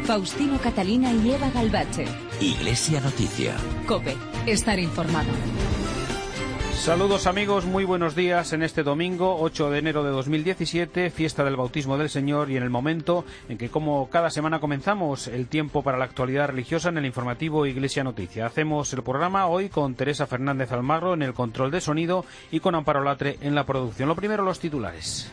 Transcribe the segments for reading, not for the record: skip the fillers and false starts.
Faustino Catalina y Eva Galbache. Iglesia Noticia. COPE. Estar informado. Saludos amigos, muy buenos días en este domingo 8 de enero de 2017, fiesta del bautismo del Señor, y en el momento en que, como cada semana, comenzamos el tiempo para la actualidad religiosa en el informativo Iglesia Noticia. Hacemos el programa hoy con Teresa Fernández Almagro en el control de sonido y con Amparo Latre en la producción. Lo primero, los titulares.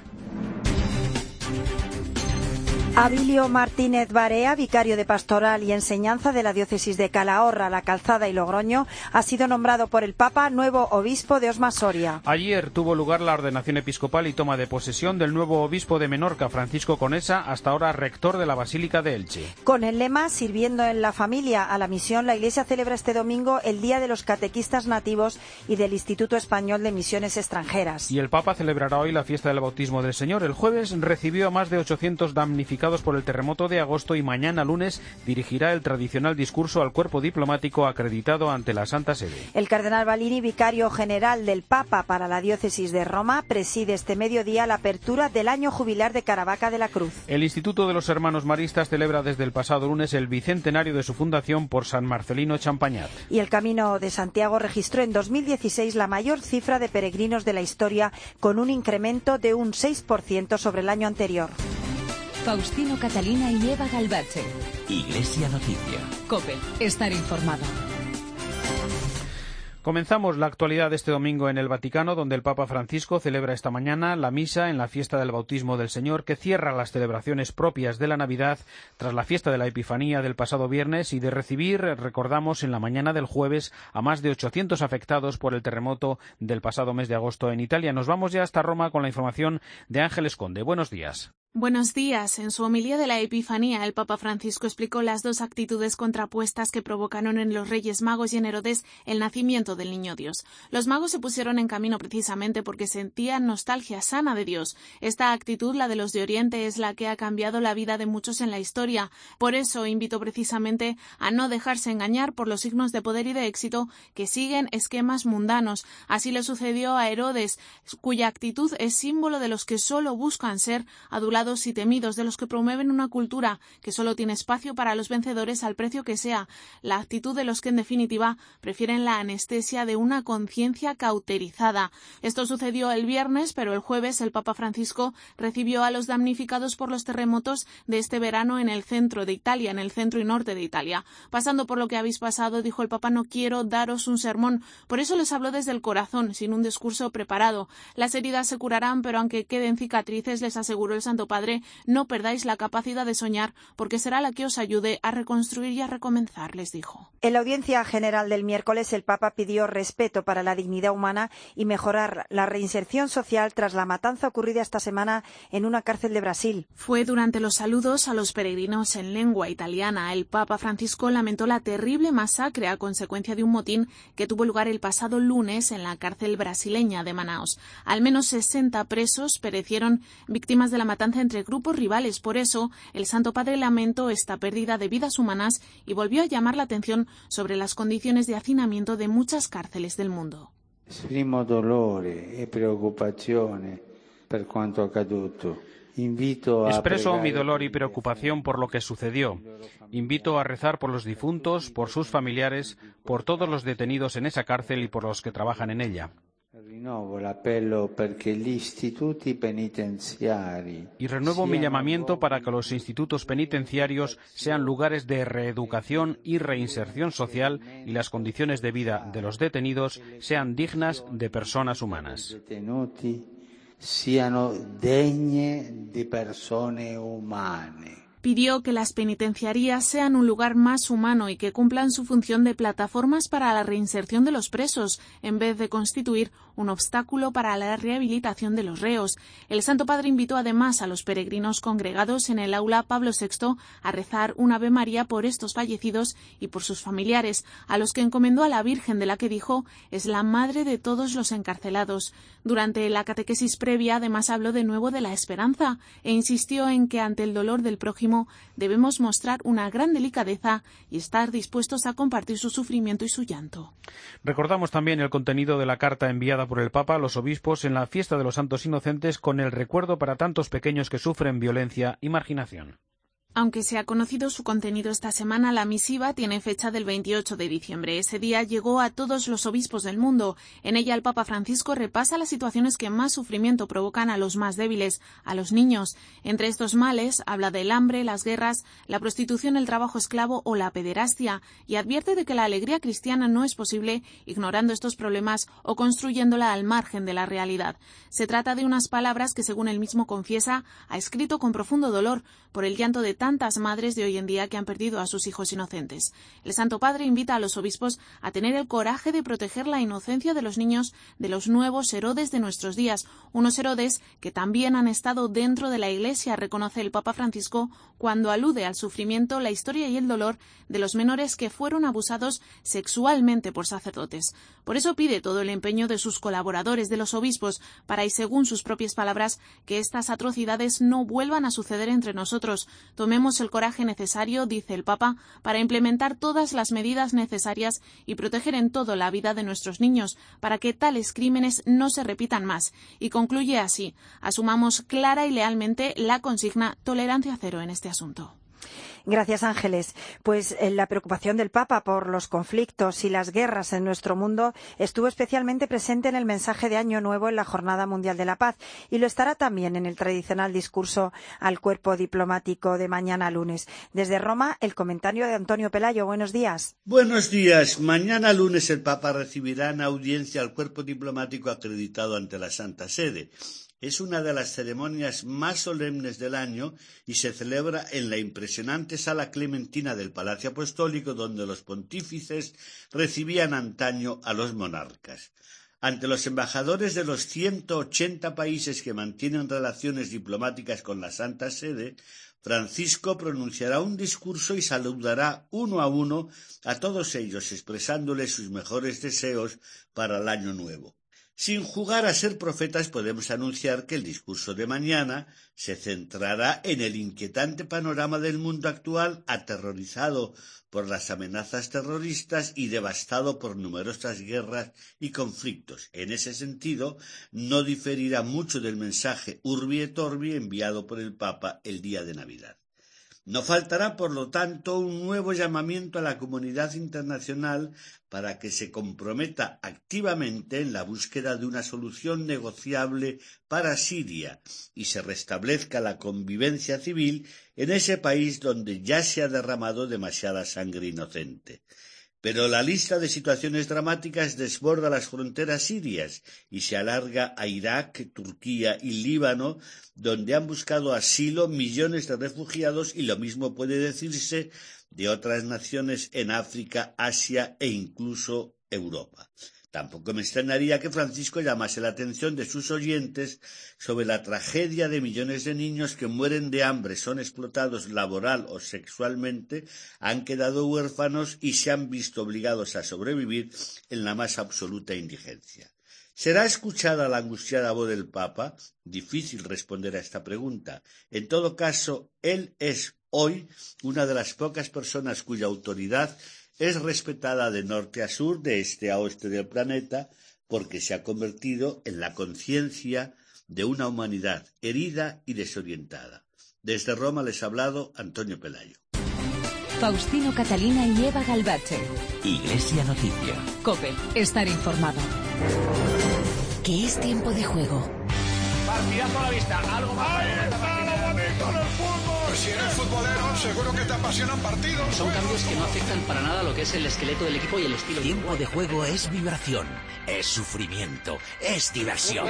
Abilio Martínez Barea, vicario de Pastoral y Enseñanza de la diócesis de Calahorra, La Calzada y Logroño, ha sido nombrado por el Papa nuevo obispo de Osma Soria. Ayer tuvo lugar la ordenación episcopal y toma de posesión del nuevo obispo de Menorca, Francisco Conesa, hasta ahora rector de la Basílica de Elche. Con el lema Sirviendo en la familia a la misión, la Iglesia celebra este domingo el Día de los Catequistas Nativos y del Instituto Español de Misiones Extranjeras. Y el Papa celebrará hoy la fiesta del bautismo del Señor. El jueves recibió a más de 800 damnificados por el terremoto de agosto y mañana lunes dirigirá el tradicional discurso al cuerpo diplomático acreditado ante la Santa Sede. El cardenal Balini, vicario general del Papa para la diócesis de Roma, preside este mediodía la apertura del año jubilar de Caravaca de la Cruz. El Instituto de los Hermanos Maristas celebra desde el pasado lunes el bicentenario de su fundación por San Marcelino Champañat. Y el Camino de Santiago registró en 2016 la mayor cifra de peregrinos de la historia, con un incremento de un 6% sobre el año anterior. Faustino Catalina y Eva Galbache. Iglesia Noticia. COPE. Estar informado. Comenzamos la actualidad de este domingo en el Vaticano, donde el Papa Francisco celebra esta mañana la misa en la fiesta del bautismo del Señor, que cierra las celebraciones propias de la Navidad tras la fiesta de la Epifanía del pasado viernes y de recibir, recordamos, en la mañana del jueves a más de 800 afectados por el terremoto del pasado mes de agosto en Italia. Nos vamos ya hasta Roma con la información de Ángeles Conde. Buenos días. Buenos días. En su homilía de la Epifanía, el Papa Francisco explicó las dos actitudes contrapuestas que provocaron en los Reyes Magos y en Herodes el nacimiento del Niño Dios. Los magos se pusieron en camino precisamente porque sentían nostalgia sana de Dios. Esta actitud, la de los de Oriente, es la que ha cambiado la vida de muchos en la historia. Por eso invitó precisamente a no dejarse engañar por los signos de poder y de éxito que siguen esquemas mundanos. Así le sucedió a Herodes, cuya actitud es símbolo de los que solo buscan ser adulados y temidos, de los que promueven una cultura que solo tiene espacio para los vencedores al precio que sea, la actitud de los que en definitiva prefieren la anestesia de una conciencia cauterizada. Esto sucedió el viernes, pero el jueves el Papa Francisco recibió a los damnificados por los terremotos de este verano en el centro de Italia, en el centro y norte de Italia. Pasando por lo que habéis pasado, dijo el Papa, no quiero daros un sermón, por eso les hablo desde el corazón, sin un discurso preparado. Las heridas se curarán, pero aunque queden cicatrices, les aseguró el Santo Padre, no perdáis la capacidad de soñar, porque será la que os ayude a reconstruir y a recomenzar, les dijo. En la audiencia general del miércoles, el Papa pidió respeto para la dignidad humana y mejorar la reinserción social tras la matanza ocurrida esta semana en una cárcel de Brasil. Fue durante los saludos a los peregrinos en lengua italiana. El Papa Francisco lamentó la terrible masacre a consecuencia de un motín que tuvo lugar el pasado lunes en la cárcel brasileña de Manaus. Al menos 60 presos perecieron víctimas de la matanza entre grupos rivales. Por eso, el Santo Padre lamentó esta pérdida de vidas humanas y volvió a llamar la atención sobre las condiciones de hacinamiento de muchas cárceles del mundo. Esprimo dolore e preoccupazione per quanto accaduto. Expreso mi dolor y preocupación por lo que sucedió. Invito a rezar por los difuntos, por sus familiares, por todos los detenidos en esa cárcel y por los que trabajan en ella. Y renuevo mi llamamiento para que los institutos penitenciarios sean lugares de reeducación y reinserción social y las condiciones de vida de los detenidos sean dignas de personas humanas. Siano degne di persone umane. Pidió que las penitenciarías sean un lugar más humano y que cumplan su función de plataformas para la reinserción de los presos, en vez de constituir un obstáculo para la rehabilitación de los reos. El Santo Padre invitó además a los peregrinos congregados en el aula Pablo VI a rezar un Ave María por estos fallecidos y por sus familiares, a los que encomendó a la Virgen, de la que dijo es la madre de todos los encarcelados. Durante la catequesis previa, además, habló de nuevo de la esperanza e insistió en que ante el dolor del prójimo debemos mostrar una gran delicadeza y estar dispuestos a compartir su sufrimiento y su llanto. Recordamos también el contenido de la carta enviada por el Papa a los obispos en la fiesta de los Santos Inocentes, con el recuerdo para tantos pequeños que sufren violencia y marginación. Aunque se ha conocido su contenido esta semana, la misiva tiene fecha del 28 de diciembre. Ese día llegó a todos los obispos del mundo. En ella el Papa Francisco repasa las situaciones que más sufrimiento provocan a los más débiles, a los niños. Entre estos males habla del hambre, las guerras, la prostitución, el trabajo esclavo o la pederastia, y advierte de que la alegría cristiana no es posible ignorando estos problemas o construyéndola al margen de la realidad. Se trata de unas palabras que, según él mismo confiesa, ha escrito con profundo dolor por el llanto de tantas madres de hoy en día que han perdido a sus hijos inocentes. El Santo Padre invita a los obispos a tener el coraje de proteger la inocencia de los niños de los nuevos Herodes de nuestros días, unos Herodes que también han estado dentro de la Iglesia, reconoce el Papa Francisco cuando alude al sufrimiento, la historia y el dolor de los menores que fueron abusados sexualmente por sacerdotes. Por eso pide todo el empeño de sus colaboradores, de los obispos, para, y según sus propias palabras, que estas atrocidades no vuelvan a suceder entre nosotros. Tomemos el coraje necesario, dice el Papa, para implementar todas las medidas necesarias y proteger en todo la vida de nuestros niños, para que tales crímenes no se repitan más. Y concluye así: asumamos clara y lealmente la consigna tolerancia cero en este asunto. Gracias, Ángeles. Pues la preocupación del Papa por los conflictos y las guerras en nuestro mundo estuvo especialmente presente en el mensaje de Año Nuevo en la Jornada Mundial de la Paz, y lo estará también en el tradicional discurso al cuerpo diplomático de mañana lunes. Desde Roma, el comentario de Antonio Pelayo. Buenos días. Buenos días. Mañana lunes el Papa recibirá en audiencia al cuerpo diplomático acreditado ante la Santa Sede. Es una de las ceremonias más solemnes del año y se celebra en la impresionante Sala Clementina del Palacio Apostólico, donde los pontífices recibían antaño a los monarcas. Ante los embajadores de los 180 países que mantienen relaciones diplomáticas con la Santa Sede, Francisco pronunciará un discurso y saludará uno a uno a todos ellos, expresándoles sus mejores deseos para el año nuevo. Sin jugar a ser profetas, podemos anunciar que el discurso de mañana se centrará en el inquietante panorama del mundo actual, aterrorizado por las amenazas terroristas y devastado por numerosas guerras y conflictos. En ese sentido, no diferirá mucho del mensaje Urbi et Orbi enviado por el Papa el día de Navidad. No faltará, por lo tanto, un nuevo llamamiento a la comunidad internacional para que se comprometa activamente en la búsqueda de una solución negociable para Siria y se restablezca la convivencia civil en ese país donde ya se ha derramado demasiada sangre inocente. Pero la lista de situaciones dramáticas desborda las fronteras sirias y se alarga a Irak, Turquía y Líbano, donde han buscado asilo millones de refugiados, y lo mismo puede decirse de otras naciones en África, Asia e incluso Europa. Tampoco me extrañaría que Francisco llamase la atención de sus oyentes sobre la tragedia de millones de niños que mueren de hambre, son explotados laboral o sexualmente, han quedado huérfanos y se han visto obligados a sobrevivir en la más absoluta indigencia. ¿Será escuchada la angustiada voz del Papa? Difícil responder a esta pregunta. En todo caso, él es hoy una de las pocas personas cuya autoridad es respetada de norte a sur, de este a oeste del planeta, porque se ha convertido en la conciencia de una humanidad herida y desorientada. Desde Roma les ha hablado Antonio Pelayo. Faustino Catalina y Eva Galbache. Iglesia Noticia. COPE. Estar informado. Que es tiempo de juego. Partidazo a la vista. Algo más. ¡Ahí está lo bonito del fútbol! Si eres futbolero, seguro que te apasionan partidos. Son cambios que no afectan para nada lo que es el esqueleto del equipo y el estilo. Tiempo de juego es vibración, es sufrimiento, es diversión.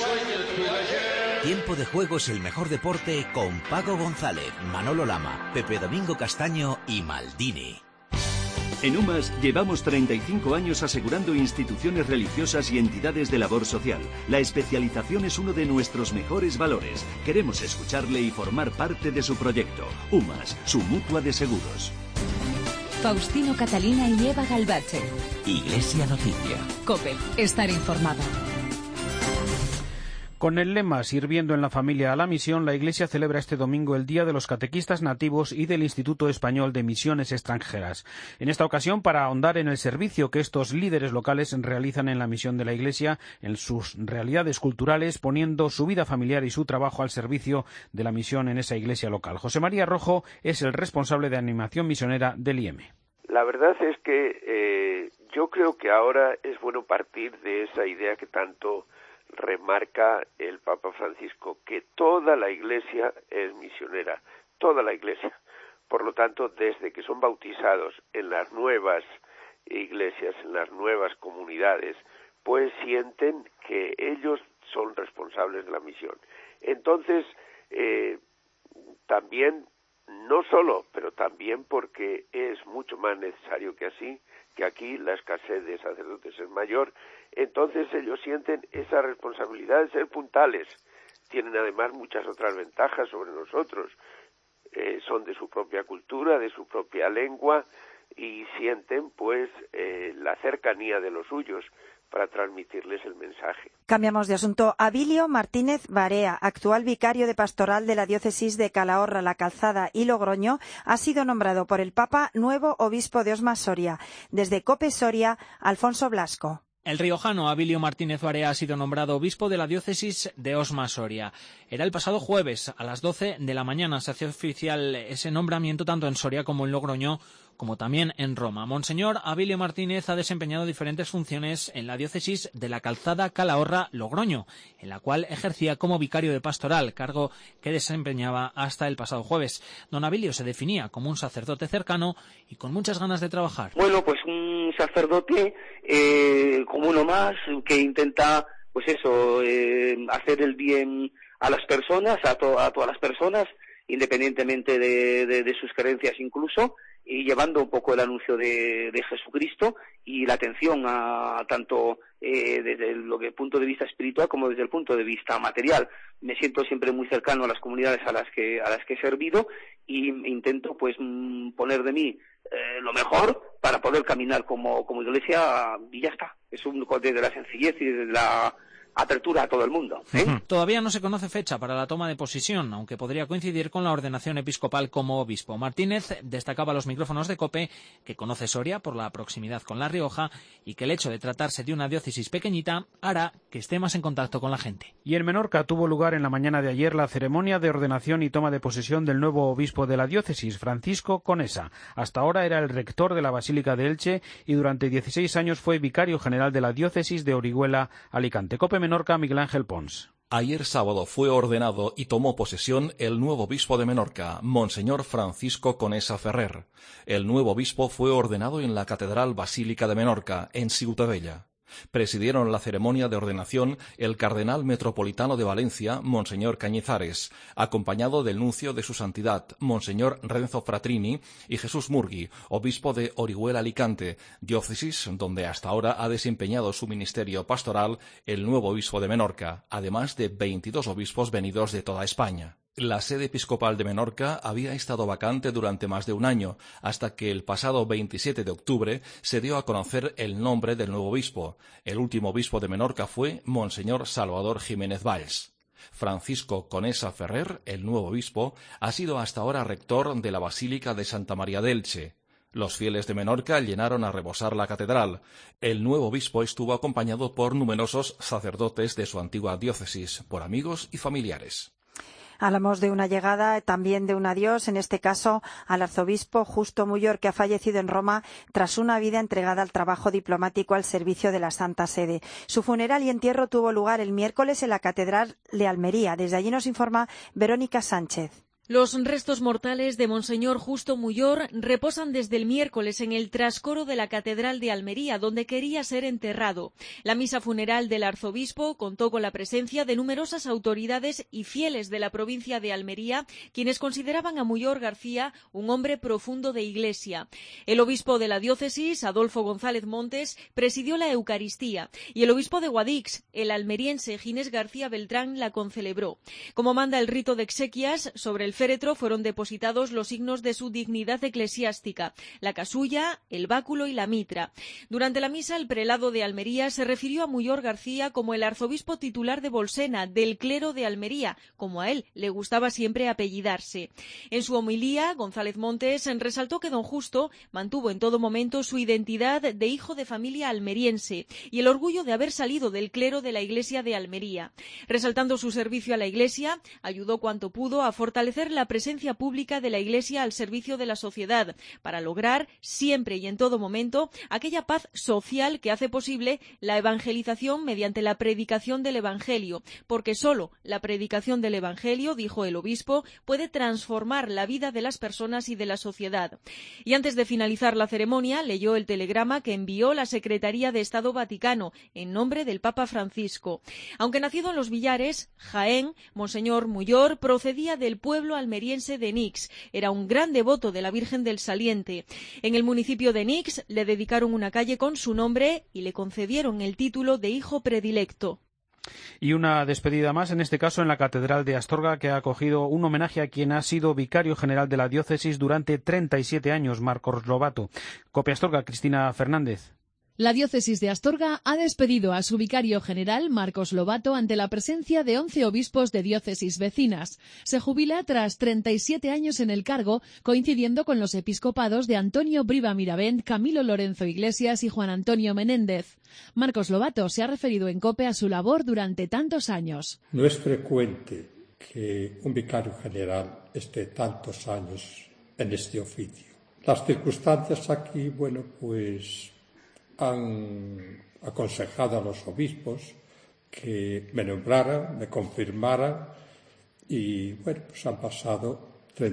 Tiempo de juego es el mejor deporte con Paco González, Manolo Lama, Pepe Domingo Castaño y Maldini. En UMAS llevamos 35 años asegurando instituciones religiosas y entidades de labor social. La especialización es uno de nuestros mejores valores. Queremos escucharle y formar parte de su proyecto. UMAS, su mutua de seguros. Faustino Catalina y Eva Galbache. Iglesia Noticia. COPE. Estar informado. Con el lema Sirviendo en la familia a la misión, la Iglesia celebra este domingo el Día de los Catequistas Nativos y del Instituto Español de Misiones Extranjeras. En esta ocasión, para ahondar en el servicio que estos líderes locales realizan en la misión de la Iglesia, en sus realidades culturales, poniendo su vida familiar y su trabajo al servicio de la misión en esa iglesia local. José María Rojo es el responsable de animación misionera del IEM. La verdad es que yo creo que ahora es bueno partir de esa idea que tanto remarca el Papa Francisco, que toda la Iglesia es misionera, toda la Iglesia. Por lo tanto, desde que son bautizados en las nuevas iglesias, en las nuevas comunidades, pues sienten que ellos son responsables de la misión. Entonces, también, no solo, pero también porque es mucho más necesario que aquí la escasez de sacerdotes es mayor, entonces ellos sienten esa responsabilidad de ser puntales. Tienen además muchas otras ventajas sobre nosotros. Son de su propia cultura, de su propia lengua, y sienten pues la cercanía de los suyos para transmitirles el mensaje. Cambiamos de asunto. Abilio Martínez Barea, actual vicario de pastoral de la diócesis de Calahorra, La Calzada y Logroño, ha sido nombrado por el Papa nuevo obispo de Osma Soria. Desde COPE Soria, Alfonso Blasco. El riojano Abilio Martínez Barea ha sido nombrado obispo de la diócesis de Osma Soria. Era el pasado jueves a las 12 de la mañana. Se hacía oficial ese nombramiento tanto en Soria como en Logroño, como también en Roma. Monseñor Abilio Martínez ha desempeñado diferentes funciones en la diócesis de La Calzada, Calahorra, Logroño, en la cual ejercía como vicario de pastoral, cargo que desempeñaba hasta el pasado jueves. Don Abilio se definía como un sacerdote cercano y con muchas ganas de trabajar. Bueno, pues un sacerdote como uno más, que intenta, pues eso, hacer el bien a las personas, a todas las personas, independientemente de sus creencias incluso, y llevando un poco el anuncio de Jesucristo y la atención a tanto desde el punto de vista espiritual como desde el punto de vista material. Me siento siempre muy cercano a las comunidades a las que he servido y intento pues poner de mí lo mejor para poder caminar como iglesia, y ya está. Es desde la sencillez y desde la apertura a todo el mundo. Todavía no se conoce fecha para la toma de posesión, aunque podría coincidir con la ordenación episcopal como obispo. Martínez destacaba a los micrófonos de COPE que conoce Soria por la proximidad con La Rioja y que el hecho de tratarse de una diócesis pequeñita hará que esté más en contacto con la gente. Y en Menorca tuvo lugar en la mañana de ayer la ceremonia de ordenación y toma de posesión del nuevo obispo de la diócesis, Francisco Conesa. Hasta ahora era el rector de la Basílica de Elche y durante 16 años fue vicario general de la diócesis de Orihuela, Alicante. COPE Menorca, Miguel Ángel Pons. Ayer sábado fue ordenado y tomó posesión el nuevo obispo de Menorca, Monseñor Francisco Conesa Ferrer. El nuevo obispo fue ordenado en la Catedral Basílica de Menorca, en Ciutadella. Presidieron la ceremonia de ordenación el cardenal metropolitano de Valencia, Monseñor Cañizares, acompañado del nuncio de su santidad, Monseñor Renzo Fratrini, y Jesús Murgui, obispo de Orihuela Alicante, diócesis donde hasta ahora ha desempeñado su ministerio pastoral el nuevo obispo de Menorca, además de 22 obispos venidos de toda España. La sede episcopal de Menorca había estado vacante durante más de un año, hasta que el pasado 27 de octubre se dio a conocer el nombre del nuevo obispo. El último obispo de Menorca fue Monseñor Salvador Jiménez Valls. Francisco Conesa Ferrer, el nuevo obispo, ha sido hasta ahora rector de la Basílica de Santa María de Elche. Los fieles de Menorca llenaron a rebosar la catedral. El nuevo obispo estuvo acompañado por numerosos sacerdotes de su antigua diócesis, por amigos y familiares. Hablamos de una llegada, también de un adiós, en este caso al arzobispo Justo Muyor, que ha fallecido en Roma tras una vida entregada al trabajo diplomático al servicio de la Santa Sede. Su funeral y entierro tuvo lugar el miércoles en la Catedral de Almería. Desde allí nos informa Verónica Sánchez. Los restos mortales de Monseñor Justo Muyor reposan desde el miércoles en el trascoro de la Catedral de Almería, donde quería ser enterrado. La misa funeral del arzobispo contó con la presencia de numerosas autoridades y fieles de la provincia de Almería, quienes consideraban a Muyor García un hombre profundo de Iglesia. El obispo de la diócesis, Adolfo González Montes, presidió la Eucaristía y el obispo de Guadix, el almeriense Ginés García Beltrán, la concelebró. Como manda el rito de exequias, sobre el féretro fueron depositados los signos de su dignidad eclesiástica, la casulla, el báculo y la mitra. Durante la misa, el prelado de Almería se refirió a Muyor García como el arzobispo titular de Bolsena, del clero de Almería, como a él le gustaba siempre apellidarse. En su homilía, González Montes resaltó que don Justo mantuvo en todo momento su identidad de hijo de familia almeriense y el orgullo de haber salido del clero de la Iglesia de Almería. Resaltando su servicio a la Iglesia, ayudó cuanto pudo a fortalecer la presencia pública de la Iglesia al servicio de la sociedad, para lograr siempre y en todo momento aquella paz social que hace posible la evangelización mediante la predicación del Evangelio, porque solo la predicación del Evangelio, dijo el obispo, puede transformar la vida de las personas y de la sociedad. Y antes de finalizar la ceremonia, leyó el telegrama que envió la Secretaría de Estado Vaticano en nombre del Papa Francisco. Aunque nacido en Los Villares, Jaén, Monseñor Muyor procedía del pueblo almeriense de Nix. Era un gran devoto de la Virgen del Saliente. En el municipio de Nix le dedicaron una calle con su nombre y le concedieron el título de hijo predilecto. Y una despedida más, en este caso en la Catedral de Astorga, que ha acogido un homenaje a quien ha sido vicario general de la diócesis durante 37 años, Marcos Lobato. COPE Astorga, Cristina Fernández. La diócesis de Astorga ha despedido a su vicario general, Marcos Lobato, ante la presencia de 11 obispos de diócesis vecinas. Se jubila tras 37 años en el cargo, coincidiendo con los episcopados de Antonio Briva Miravent, Camilo Lorenzo Iglesias y Juan Antonio Menéndez. Marcos Lobato se ha referido en COPE a su labor durante tantos años. No es frecuente que un vicario general esté tantos años en este oficio. Las circunstancias aquí, han aconsejado a los obispos que me nombraran, me confirmaran y, han pasado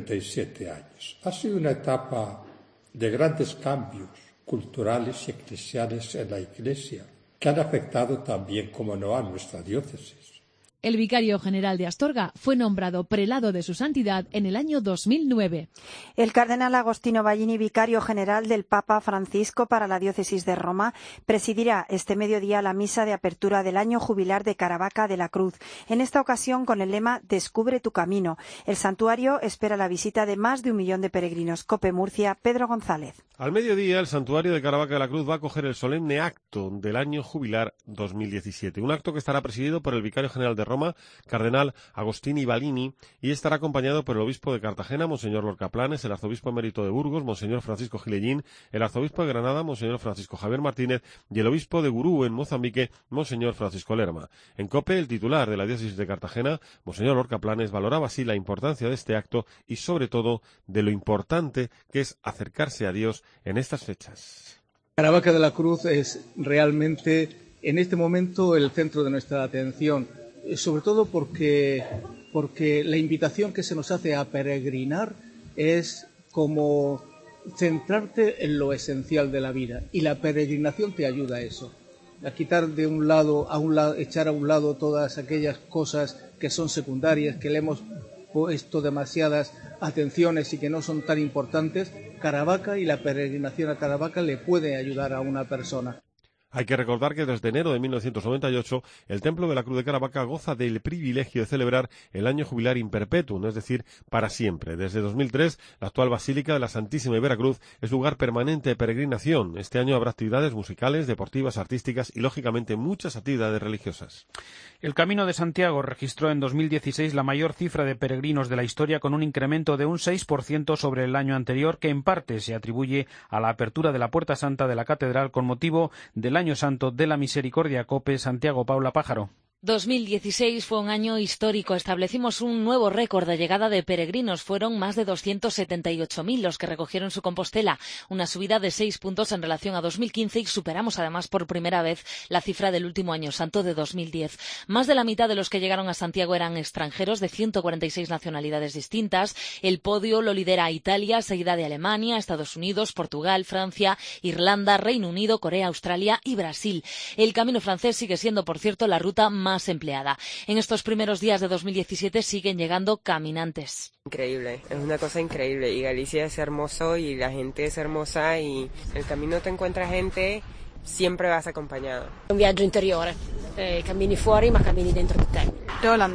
37 años. Ha sido una etapa de grandes cambios culturales y eclesiales en la Iglesia que han afectado también, como no, a nuestra diócesis. El vicario general de Astorga fue nombrado prelado de su santidad en el año 2009. El cardenal Agostino Ballini, vicario general del Papa Francisco para la diócesis de Roma, presidirá este mediodía la misa de apertura del año jubilar de Caravaca de la Cruz, en esta ocasión con el lema Descubre tu camino. El santuario espera la visita de más de 1 millón de peregrinos. COPE Murcia, Pedro González. Al mediodía, el santuario de Caravaca de la Cruz va a acoger el solemne acto del año jubilar 2017, un acto que estará presidido por el vicario general de Roma, cardenal Agostini Ballini, y estará acompañado por el obispo de Cartagena, monseñor Lorca Planes, el arzobispo emérito de Burgos, monseñor Francisco Gilellín, el arzobispo de Granada, monseñor Francisco Javier Martínez, y el obispo de Gurú, en Mozambique, monseñor Francisco Lerma. En COPE, el titular de la diócesis de Cartagena, monseñor Lorca Planes, valoraba así la importancia de este acto y, sobre todo, de lo importante que es acercarse a Dios en estas fechas. Caravaca de la Cruz es realmente, en este momento, el centro de nuestra atención, sobre todo porque la invitación que se nos hace a peregrinar es como centrarte en lo esencial de la vida, y la peregrinación te ayuda a eso, a quitar de un lado, echar a un lado todas aquellas cosas que son secundarias, que le hemos puesto demasiadas atenciones y que no son tan importantes. Caravaca y la peregrinación a Caravaca le puede ayudar a una persona. Hay que recordar que desde enero de 1998 el Templo de la Cruz de Caravaca goza del privilegio de celebrar el año jubilar in perpetuum, es decir, para siempre. Desde 2003, la actual Basílica de la Santísima de Veracruz es lugar permanente de peregrinación. Este año habrá actividades musicales, deportivas, artísticas y, lógicamente, muchas actividades religiosas. El Camino de Santiago registró en 2016 la mayor cifra de peregrinos de la historia, con un incremento de un 6% sobre el año anterior, que en parte se atribuye a la apertura de la Puerta Santa de la Catedral con motivo del Año Santo de la Misericordia. COPE Santiago, Paula Pájaro. 2016 fue un año histórico. Establecimos un nuevo récord de llegada de peregrinos. Fueron más de 278.000 los que recogieron su Compostela, una subida de 6 puntos en relación a 2015, y superamos además por primera vez la cifra del último Año Santo de 2010. Más de la mitad de los que llegaron a Santiago eran extranjeros de 146 nacionalidades distintas. El podio lo lidera Italia, seguida de Alemania, Estados Unidos, Portugal, Francia, Irlanda, Reino Unido, Corea, Australia y Brasil. El camino francés sigue siendo, por cierto, la ruta más empleada. En estos primeros días de 2017 siguen llegando caminantes. Increíble, es una cosa increíble, y Galicia es hermoso y la gente es hermosa, y en el camino te encuentras gente, siempre vas acompañado. Un viaggio interiore, cammini fuori ma cammini dentro di te. De Holanda.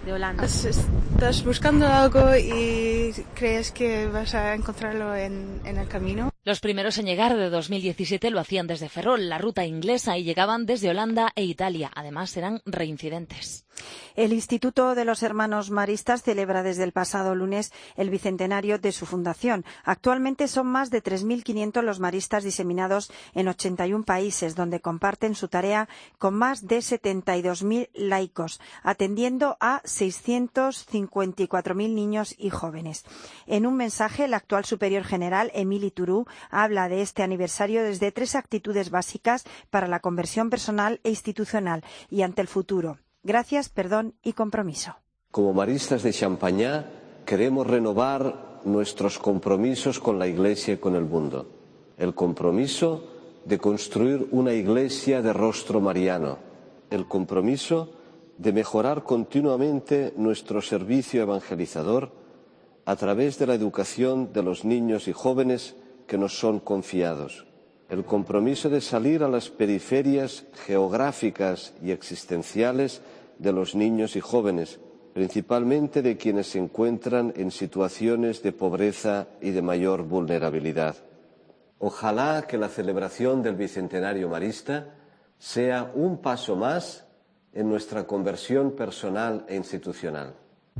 de Holanda. Estás buscando algo y crees que vas a encontrarlo en el camino. Los primeros en llegar de 2017 lo hacían desde Ferrol, la ruta inglesa, y llegaban desde Holanda e Italia. Además, serán reincidentes. El Instituto de los Hermanos Maristas celebra desde el pasado lunes el bicentenario de su fundación. Actualmente son más de 3.500 los maristas diseminados en 81 países, donde comparten su tarea con más de 72.000 laicos, atendiendo a 654.000 niños y jóvenes. En un mensaje, el actual superior general, Émile Tourou, habla de este aniversario desde 3 actitudes básicas para la conversión personal e institucional y ante el futuro: gracias, perdón y compromiso. Como maristas de Champañá queremos renovar nuestros compromisos con la Iglesia y con el mundo. El compromiso de construir una Iglesia de rostro mariano. El compromiso de mejorar continuamente nuestro servicio evangelizador a través de la educación de los niños y jóvenes que nos son confiados. El compromiso de salir a las periferias geográficas y existenciales de los niños y jóvenes, principalmente de quienes se encuentran en situaciones de pobreza y de mayor vulnerabilidad. Ojalá que la celebración del Bicentenario Marista sea un paso más en nuestra conversión personal e institucional.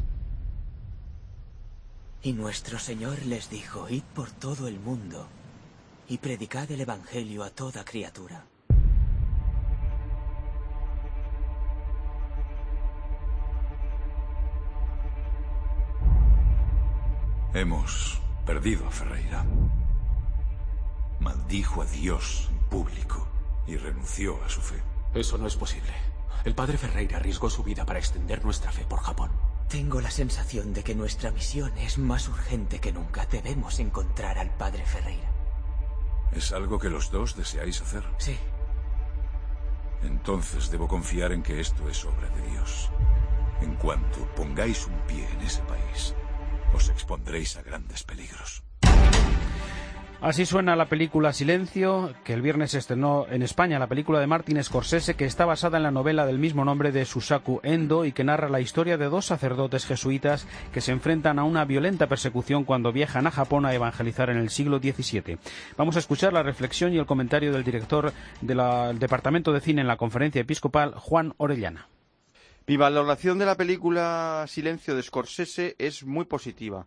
Y nuestro Señor les dijo: id por todo el mundo y predicad el Evangelio a toda criatura. Hemos perdido a Ferreira. Maldijo a Dios en público y renunció a su fe. Eso no es posible. El padre Ferreira arriesgó su vida para extender nuestra fe por Japón. Tengo la sensación de que nuestra misión es más urgente que nunca. Debemos encontrar al padre Ferreira. ¿Es algo que los dos deseáis hacer? Sí. Entonces debo confiar en que esto es obra de Dios. En cuanto pongáis un pie en ese país, os expondréis a grandes peligros. Así suena la película Silencio, que el viernes se estrenó en España, la película de Martin Scorsese, que está basada en la novela del mismo nombre de Shusaku Endo y que narra la historia de 2 sacerdotes jesuitas que se enfrentan a una violenta persecución cuando viajan a Japón a evangelizar en el siglo XVII. Vamos a escuchar la reflexión y el comentario del director del Departamento de Cine en la Conferencia Episcopal, Juan Orellana. Mi valoración de la película Silencio de Scorsese es muy positiva.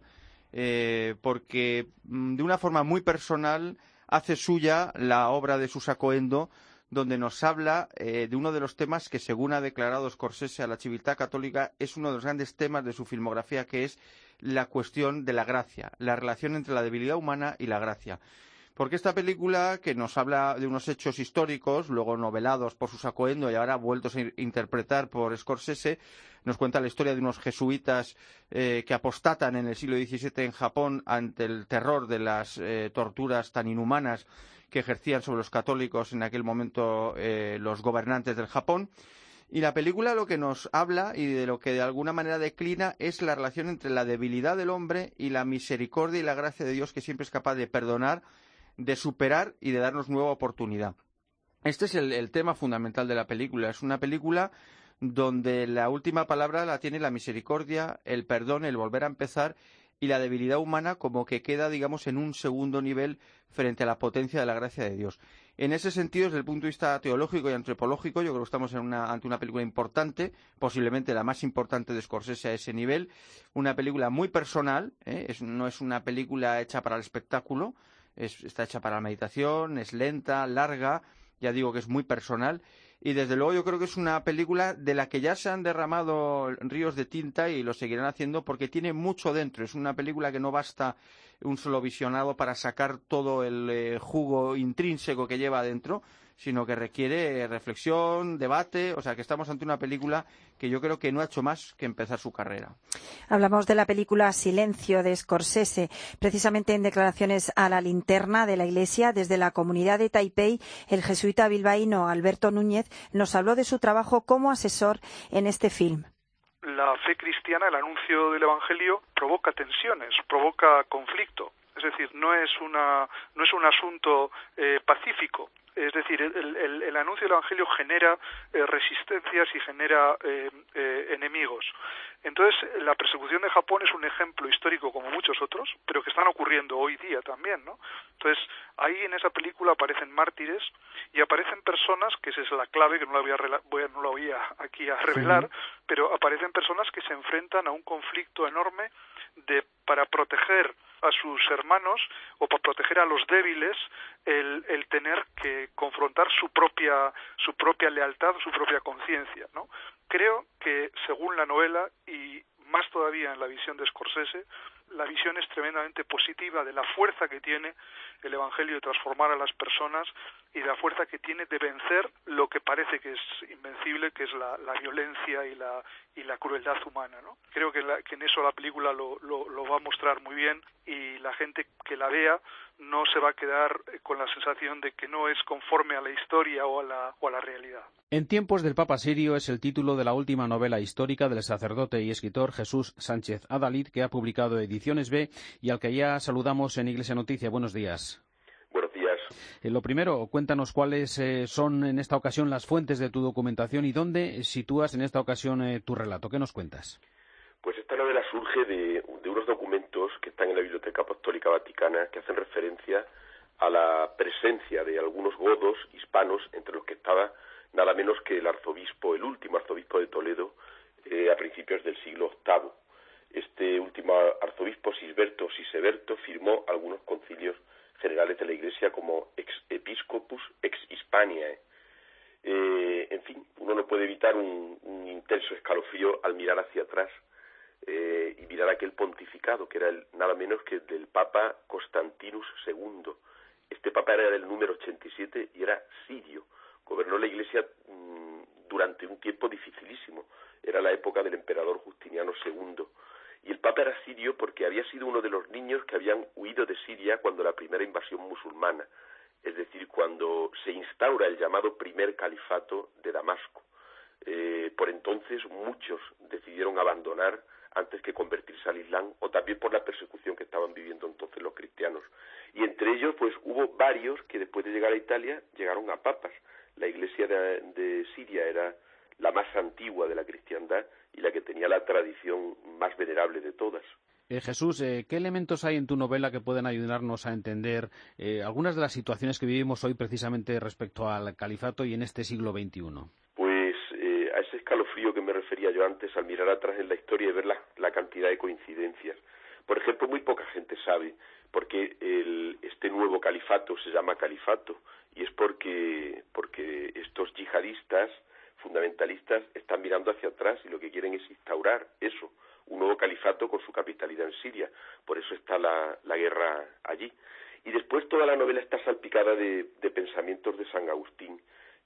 Porque de una forma muy personal hace suya la obra de Shusaku Endo, donde nos habla de uno de los temas que, según ha declarado Scorsese a la Civiltà Católica, es uno de los grandes temas de su filmografía, que es la cuestión de la gracia, la relación entre la debilidad humana y la gracia. Porque esta película, que nos habla de unos hechos históricos, luego novelados por Shusaku Endo y ahora vueltos a interpretar por Scorsese, nos cuenta la historia de unos jesuitas que apostatan en el siglo XVII en Japón ante el terror de las torturas tan inhumanas que ejercían sobre los católicos en aquel momento los gobernantes del Japón. Y la película lo que nos habla y de lo que de alguna manera declina es la relación entre la debilidad del hombre y la misericordia y la gracia de Dios, que siempre es capaz de perdonar, de superar y de darnos nueva oportunidad. Este es el tema fundamental de la película. Es una película donde la última palabra la tiene la misericordia, el perdón, el volver a empezar, y la debilidad humana como que queda, digamos, en un segundo nivel frente a la potencia de la gracia de Dios. En ese sentido, desde el punto de vista teológico y antropológico, yo creo que estamos ante una película importante, posiblemente la más importante de Scorsese a ese nivel, una película muy personal, no es una película hecha para el espectáculo, está hecha para la meditación, es lenta, larga, ya digo que es muy personal, y desde luego yo creo que es una película de la que ya se han derramado ríos de tinta y lo seguirán haciendo porque tiene mucho dentro. Es una película que no basta un solo visionado para sacar todo el jugo intrínseco que lleva adentro, sino que requiere reflexión, debate, o sea que estamos ante una película que yo creo que no ha hecho más que empezar su carrera. Hablamos de la película Silencio de Scorsese, precisamente en declaraciones a la linterna de la Iglesia desde la comunidad de Taipei. El jesuita bilbaíno Alberto Núñez nos habló de su trabajo como asesor en este film. La fe cristiana, el anuncio del Evangelio, provoca tensiones, provoca conflicto. Es decir, no es un asunto pacífico. Es decir, el anuncio del Evangelio genera resistencias y genera enemigos. Entonces, la persecución de Japón es un ejemplo histórico como muchos otros, pero que están ocurriendo hoy día también, ¿no? Entonces, ahí en esa película aparecen mártires y aparecen personas, que esa es la clave, que no la voy aquí a revelar, pero aparecen personas que se enfrentan a un conflicto enorme para proteger a sus hermanos o para proteger a los débiles, el tener que confrontar su propia lealtad, su propia conciencia, ¿no? Creo que, según la novela, y más todavía en la visión de Scorsese, la visión es tremendamente positiva de la fuerza que tiene el Evangelio de transformar a las personas y de la fuerza que tiene de vencer lo que parece que es invencible, que es la violencia y la crueldad humana, ¿no? Creo que en eso la película lo va a mostrar muy bien, y la gente que la vea no se va a quedar con la sensación de que no es conforme a la historia o a la realidad. En tiempos del Papa Sirio es el título de la última novela histórica del sacerdote y escritor Jesús Sánchez Adalid, que ha publicado Ediciones B y al que ya saludamos en Iglesia Noticia. Buenos días. Buenos días. Lo primero, cuéntanos cuáles son en esta ocasión las fuentes de tu documentación y dónde sitúas en esta ocasión tu relato. ¿Qué nos cuentas? Pues esta novela surge de unos documentos que están en la Biblioteca Apostólica Vaticana que hacen referencia a la presencia de algunos godos hispanos, entre los que estaba nada menos que el último arzobispo de Toledo a principios del siglo VIII. Este último arzobispo, Siseberto, firmó algunos concilios generales de la Iglesia como ex episcopus ex Hispaniae. En fin, uno no puede evitar un intenso escalofrío al mirar hacia atrás y mirar aquel pontificado que era nada menos que del Papa Constantinus II. Este Papa era del número 87 y era sirio. Gobernó la Iglesia durante un tiempo dificilísimo. Era la época del emperador Justiniano II. Y el Papa era sirio porque había sido uno de los niños que habían huido de Siria cuando la primera invasión musulmana, es decir, cuando se instaura el llamado primer califato de Damasco. Por entonces muchos decidieron abandonar antes que convertirse al Islam, o también por la persecución que estaban viviendo entonces los cristianos. Y entre ellos pues hubo varios que después de llegar a Italia llegaron a papas. La Iglesia de Siria era la más antigua de la cristiandad y la que tenía la tradición más venerable de todas. Jesús, ¿qué elementos hay en tu novela que pueden ayudarnos a entender algunas de las situaciones que vivimos hoy precisamente respecto al califato y en este siglo XXI? Pues a ese escalofrío que me refería yo antes al mirar atrás en la historia y ver la cantidad de coincidencias. Por ejemplo, muy poca gente sabe por qué este nuevo califato se llama califato, y es porque estos yihadistas fundamentalistas están mirando hacia atrás y lo que quieren es instaurar eso, un nuevo califato con su capitalidad en Siria. Por eso está la guerra allí. Y después toda la novela está salpicada de pensamientos de San Agustín,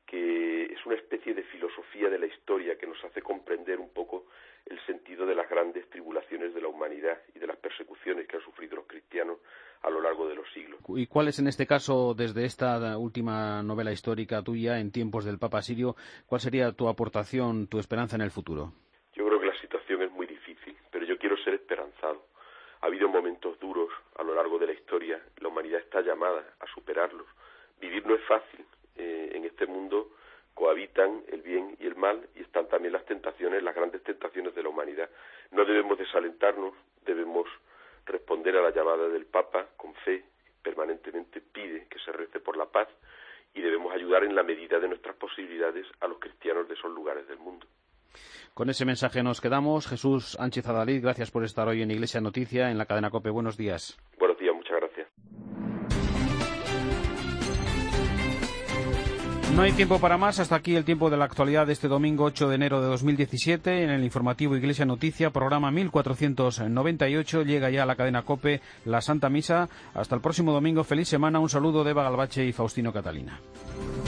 que es una especie de filosofía de la historia que nos hace comprender un poco el sentido de las grandes tribulaciones de la humanidad y de las persecuciones que han sufrido los cristianos a lo largo de los siglos. ¿Y cuál es en este caso, desde esta última novela histórica tuya, en tiempos del Papa Sirio, cuál sería tu aportación, tu esperanza en el futuro? Yo creo que la situación es muy difícil, pero yo quiero ser esperanzado. Ha habido momentos duros a lo largo de la historia, la humanidad está llamada a superarlos. Vivir no es fácil. En este mundo cohabitan el bien y el mal y están también las tentaciones, las grandes tentaciones de la humanidad. No debemos desalentarnos, debemos responder a la llamada del Papa con fe, permanentemente pide que se rece por la paz y debemos ayudar en la medida de nuestras posibilidades a los cristianos de esos lugares del mundo. Con ese mensaje nos quedamos. Jesús Sánchez Adalid, gracias por estar hoy en Iglesia Noticia, en la cadena COPE. Buenos días. Buenos días, muchas gracias. No hay tiempo para más. Hasta aquí el tiempo de la actualidad de este domingo 8 de enero de 2017. En el informativo Iglesia Noticia, programa 1498. Llega ya a la cadena COPE la Santa Misa. Hasta el próximo domingo. Feliz semana. Un saludo de Eva Galbache y Faustino Catalina.